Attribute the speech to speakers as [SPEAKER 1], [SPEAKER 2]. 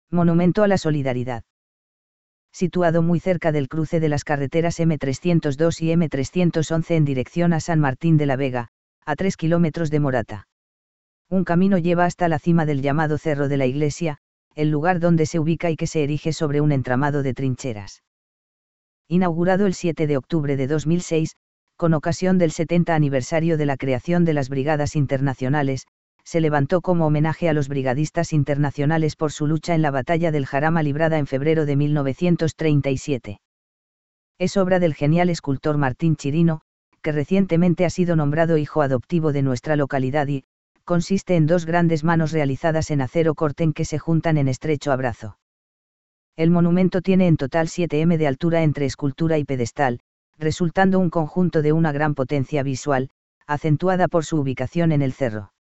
[SPEAKER 1] Monumento a la Solidaridad. Situado muy cerca del cruce de las carreteras M302 y M311 en dirección a San Martín de la Vega, a 3 kilómetros de Morata. Un camino lleva hasta la cima del llamado Cerro de la Iglesia, el lugar donde se ubica y que se erige sobre un entramado de trincheras. Inaugurado el 7 de octubre de 2006, con ocasión del 70 aniversario de la creación de las Brigadas Internacionales, se levantó como homenaje a los brigadistas internacionales por su lucha en la batalla del Jarama librada en febrero de 1937. Es obra del genial escultor Martín Chirino, que recientemente ha sido nombrado hijo adoptivo de nuestra localidad y, consiste en dos grandes manos realizadas en acero corten que se juntan en estrecho abrazo. El monumento tiene en total 7 m de altura entre escultura y pedestal, resultando un conjunto de una gran potencia visual, acentuada por su ubicación en el cerro.